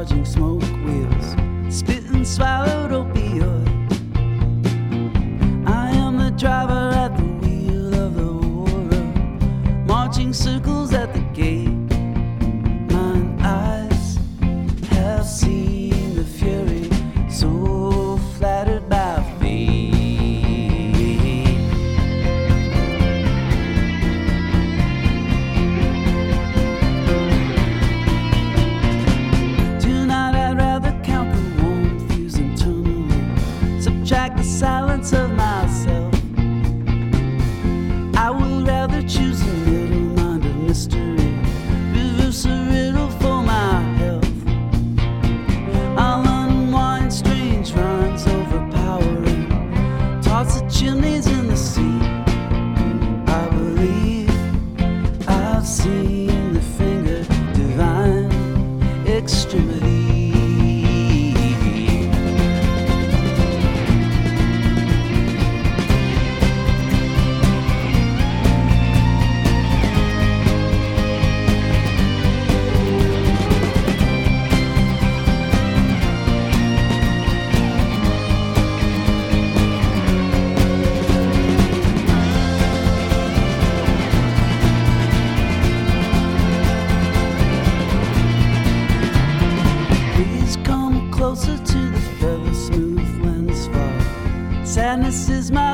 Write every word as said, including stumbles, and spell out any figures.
dodging smoke wheels, spit and swallowed opioid. I am the driver at the wheel of the war, marching circles at the gate. Mine eyes have seen the fury, so flattered by fate. Tonight I'd rather count the warmth fuse internally, subtract the silence of myself. I would rather choose a middle-minded mystery, reverse a riddle for my health. I'll unwind strange rhymes overpowering, toss the chimneys in the sea. I believe I've seen the finger divine extremity. Please come closer to the feather smooth lens far. Sadness is my